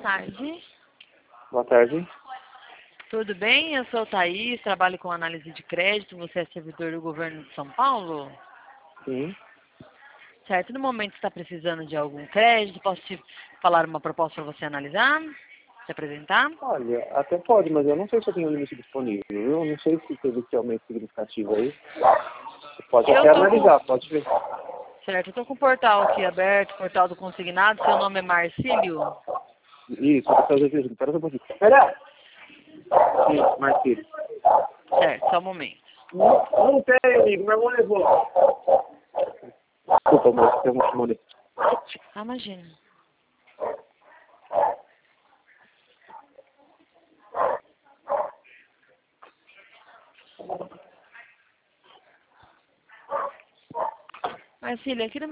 tarde. Boa tarde. Tudo bem? Eu sou o Thaís, trabalho com análise de crédito. Você é servidor do governo de São Paulo? Sim. Certo. No momento você está precisando de algum crédito, posso te falar uma proposta para você analisar? Se apresentar? Olha, até pode, mas eu não sei se eu tenho limite disponível. Eu não sei se teve esse aumento significativo aí. Você pode até analisar, pode ver. Certo, eu estou com o portal aqui aberto, portal do consignado. Seu nome é Marcílio? Isso, eu estou fazendo. Espera só um pouquinho. Espera! Sim, Marcílio. Certo, só um momento. Não tem, amigo. Meu irmão levou. Desculpa, moço, tem um chamando. Ah, imagina. Marcílio, aqui no